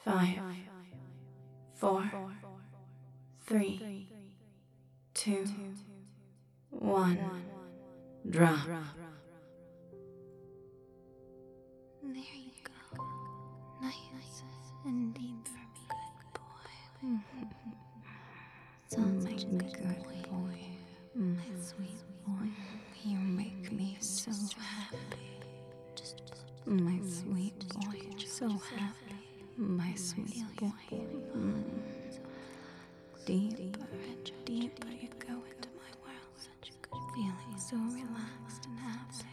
5, 4, 3, 2, 1. Drop. There you go. Nice and deep for me, good boy. Sounds like a good boy. My sweet boy. You make me so happy. My sweet boy, so happy. My sweet boy. Deeper and deeper you go into my world. Such a good feeling, so relaxed and happy.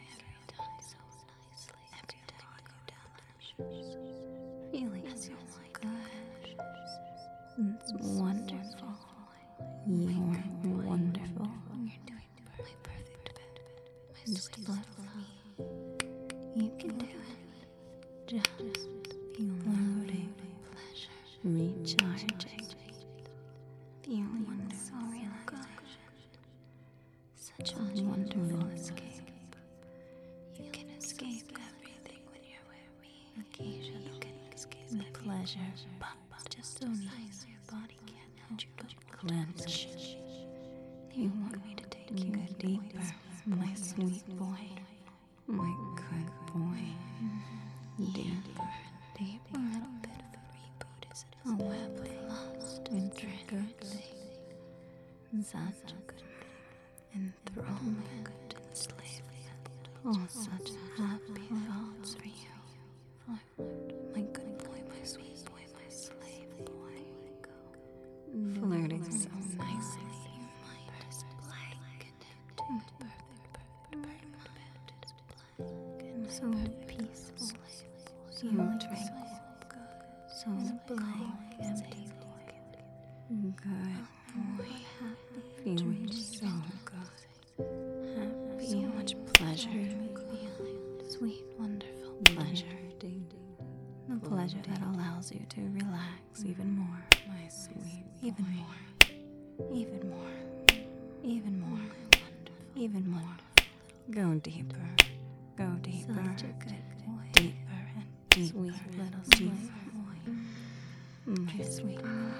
Every time I go down the feeling so good. It's wonderful. You're wonderful. You're doing my perfect bed. Just float for me. You can do it. Just feel floating, pleasure, recharging, feeling so relaxation. Such a wonderful escape. You can escape everything when you're with me. Occasionally you can escape the pleasure, but just so nice your body can't help but clench. You want me to take you deeper, my sweet boy, my good boy. Deeper, deeper. A little bit of a reboot, is it? A web of lost and triggered thing. Such a good thing. Enthrallment and enslavement. Oh, such happy thoughts for you. My good boy, my sweet boy, my slave boy. Flirting so nicely. Your mind is blank and empty. Perfect is blank and so peaceful. So tranquil. So blank, empty. Good boy. Feeling so good. Happy. So much pleasure. Sweet, wonderful pleasure. The pleasure that allows you to relax even more, my sweet. Even more. Even more. Even more. Even more. Go deeper. Go deeper. Such a good boy. Deeper and deeper. Sweet little deeper. My sweet boy.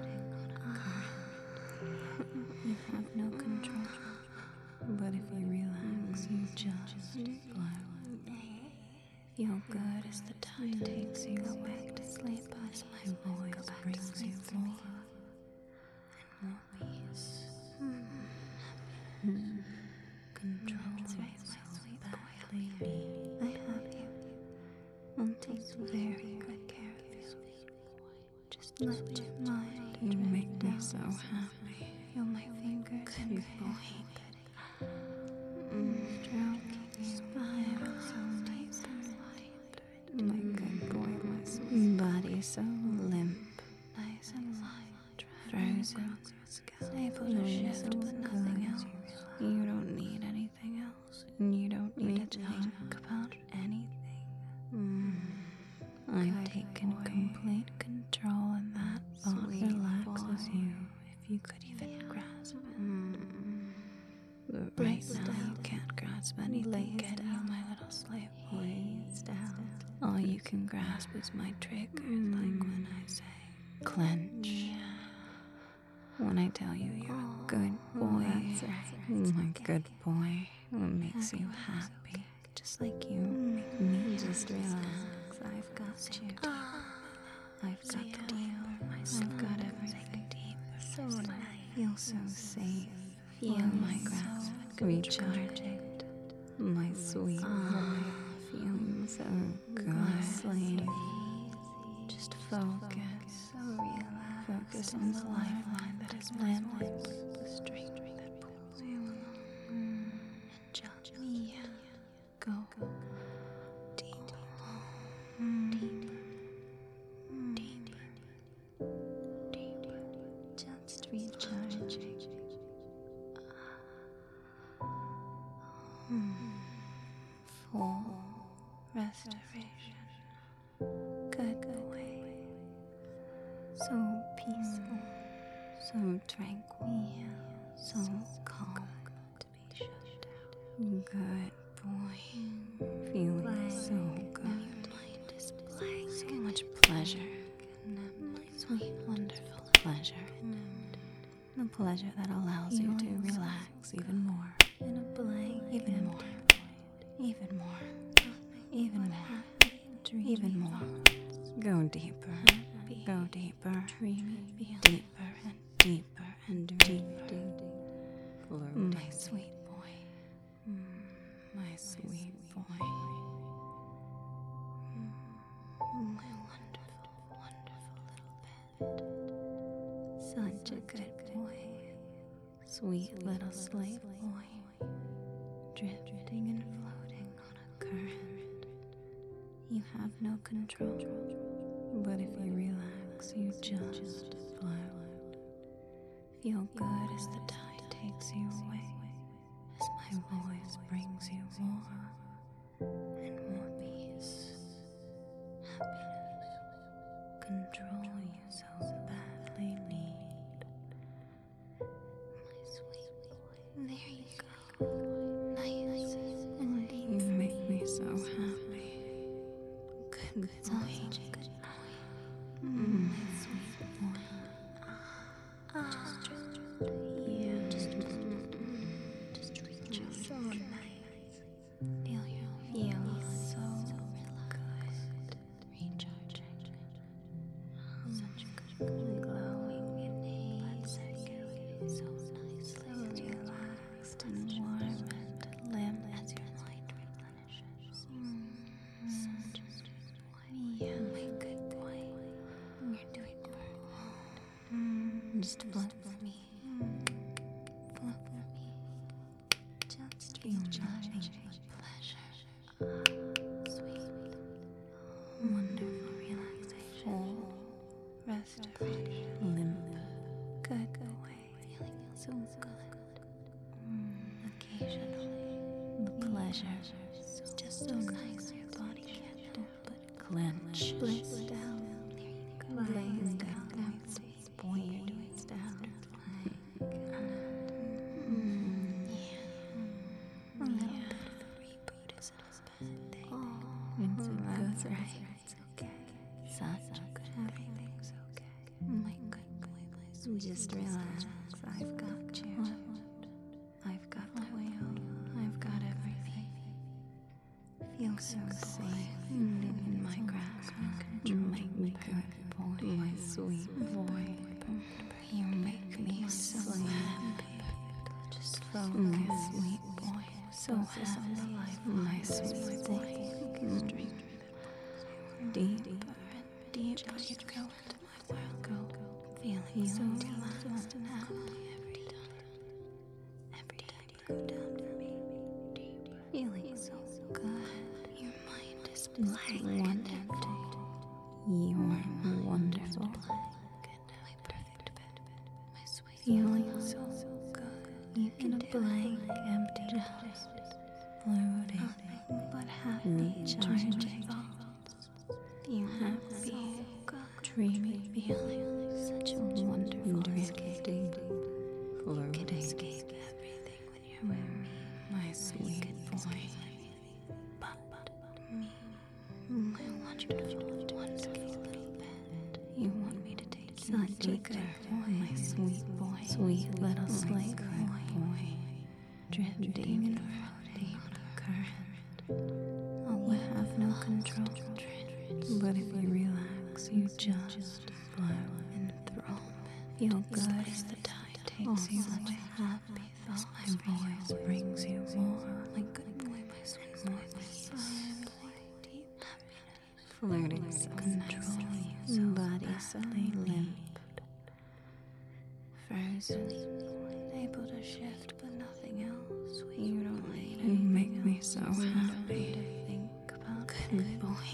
You have no control. But if you relax, you just float. Feel good as the tide takes you back to sleep as my voice brings you more and more peace. Control my sweet boy. I have you. I'll take very good care of you. Just let your mind. You make me so happy. Feel my fingers. Good boy. Stroking your spine so nice and light. My good boy, my sweet body so limp, nice and light, frozen, able to shift but nothing else. You don't need anything else, and you don't need to think about anything. I've taken complete control, and that thought relaxes you if you could even grasp it. But right now you can't grasp anything. Get out, my little slave boy. All you can grasp is my trigger, like when I say clench. When I tell you you're a good boy, my good boy, what makes you happy, just like you make me just relax. I've got you. I've got the deeper. I've got everything deeper. So I feel so safe. Feel my grasp recharging. My sweet boy, feeling so good. Slave. Just focus. Focus on the lifeline that is landing. The string that pulls you along. And just me. Go deep. Deeper. Just recharging. Full restoration. Good boy. So peaceful. So tranquil. So calm to be shut down. Good boy. Feeling so good. Your mind is blank. So much pleasure. pleasure. The pleasure that allows you to relax even more. In a blank, even more. Even more. Even more. Even more. Go deeper. Go deeper. Deeper and deeper and deeper. My sweet boy. My sweet boy. My wonderful, wonderful little pet. Such a good boy. Sweet little slave boy. Drifting and floating on a current. You have no control. But if you relax, you just float. Feel good as the tide takes you away. As my voice brings you more and more peace. Happiness. Control you so badly need. My sweet boy. There you go. Nice and deep. You make me so happy. Good boy. Such a good boy. My sweet boy. Just reach out. So nice. Feel your feels so good. Recharge. Such a good glowing innate. So nicely relaxed and warm and limp as your mind replenishes. Such a good boy. Yeah, my good boy. You're doing great. Just float for me. Float for me. Just feel nothing but pleasure. Sweet. Wonderful relaxation. Restoration. Limp. Good boy. Feeling so good. Occasionally. The pleasure is just so nice. Your body can't help but clench. Bliss down. Lays down. Boy, you're doing down. A little bit of a reboot is not a bad thing. It's good, right? It's okay. Such a good everything's okay. My good boy, my sweet. Just relax. I've got you. I've got the wheel. I've got everything. Feel so safe in my grasp. You make me good boy, my sweet boy. You make me so happy. Just focus, sweet boy. So happy, my sweet boy. Deeper and deeper you go into my world. Go, feeling so relaxed and happy every time you go down to me. Feeling so good. Your mind is blank and empty. You are wonderful. My perfect bed, my sweet. Feeling so good. You in a blank, empty house, floating, but happy, charging thoughts. You happy, dreamy feeling, such a wonderful drifting, floating. You can escape everything when you're with me, my sweet boy. But me, my wonderful, wonderful little pet. You want me to take you such a good boy, my sweet boy, sweet little slave boy, drifting and floating on a current. Oh, you have no control, but if you relax, you just flow and throw. Feel good as the tide takes you away. Happy thoughts, my voice brings you more. My good boy, my sweet boy, my sweet boy, deep happiness, floating so controlling you, body suddenly limp, frozen, able to shift, but nothing else. You don't need it. You make me so happy to think about. Good boy.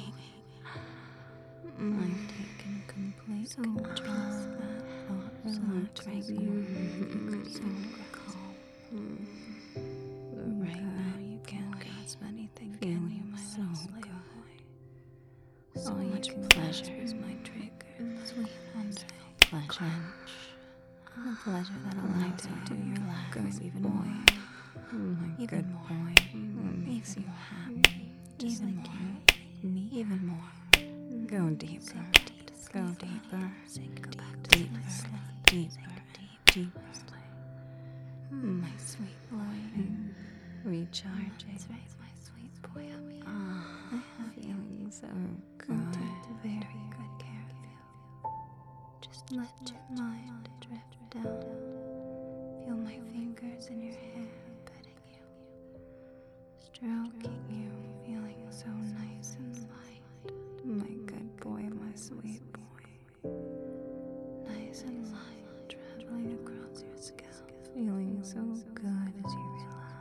I've taken complete control of that thought, relaxing you, so calm. But right now you can't grasp anything, can you, my little slave boy? So much pleasure is my trigger, sweet, wonderful pleasure. The pleasure that allows you to relax even more. My good boy, what makes you happy, even more, me even more. Go deeper, Go deeper, Sink back to deeper, my sleep. deeper, deeper. My sweet boy, recharging. That's right, my sweet boy. I have feeling so good. I'll take very good care of you. Just let your mind drift down. Feel my fingers in your hair, petting you, stroking you, feeling so nice and light. My good boy, my sweet boy. Nice and light, traveling across your scalp, Feeling so good as you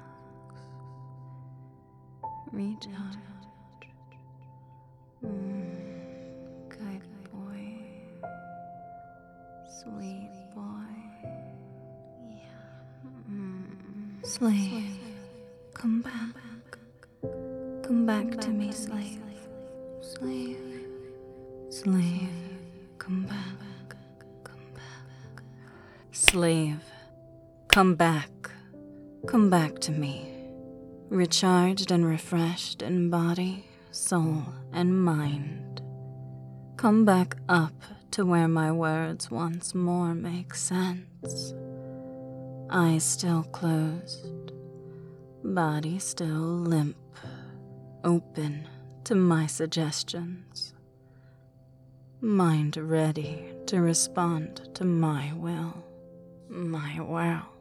relax. Recharge. Good boy. Sweet boy. Slave, come back. Come back to me, slave. Slave, Slave, come back. Come back. Slave, come back. Come back to me. Recharged and refreshed in body, soul, and mind. Come back up to where my words once more make sense. Eyes still closed, body still limp, open to my suggestions. Mind ready to respond to my will, my world.